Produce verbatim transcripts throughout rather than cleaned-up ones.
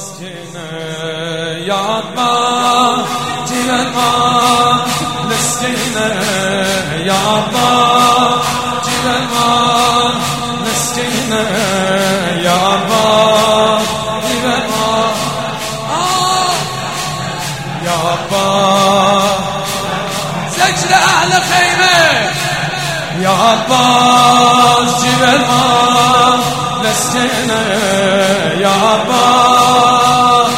مسكينة يا عباس جيب الماء مسكينة يا عباس جيب الماء مسكينة يا عباس جيب الماء يا عباس سجل أهل خيمة يا عباس جيب الماء مسكينة يا عباس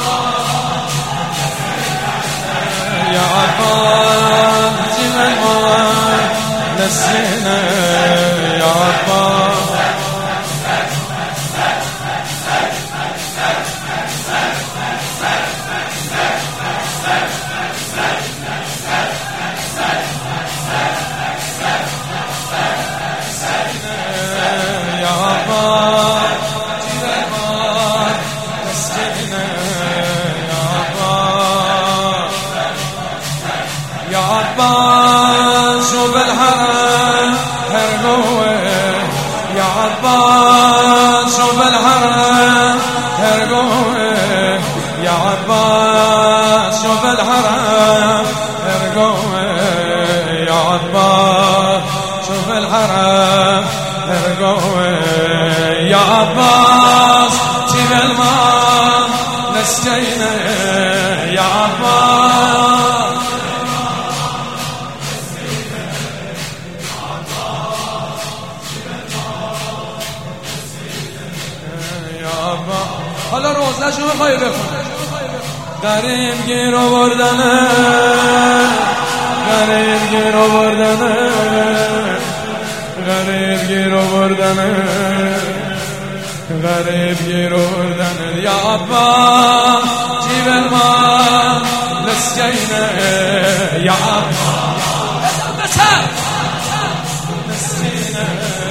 يا عباس جيب الماء مسكينة يا عباس يا عباس شوف الحرم هرقوه يا عباس شوف الحرم هرقوه يا عباس شوف الحرم هرقوه يا عباس شوف الحرم هرقوه يا عباس جيب الماء مسكينة يا عباس حالا روزه شو میخوایی بخون غریب گیر آوردنه غریب گیر آوردنه غریب گیر آوردنه غریب گیر آوردنه یا عباس جیب الماء مسکینه یا عباس بسر مسکینه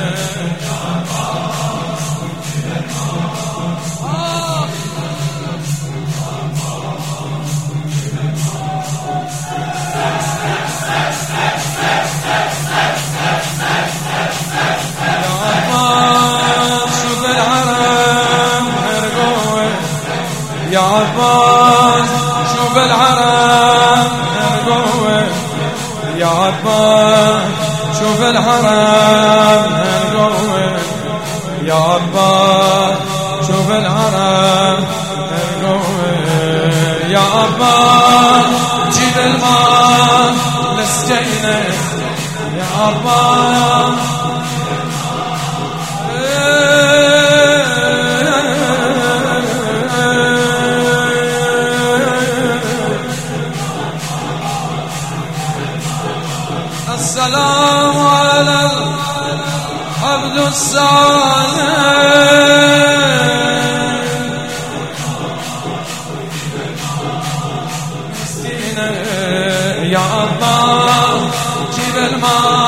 يا عباس شوف الحرم هرقوه يا عباس شوف الحرم هرقوه يا عباس شوف الحرم هرقوه يا عباس جيب الماء مسكينة يا عباس السلام على العبد الصالح مسكينة يا عباس جيب الماء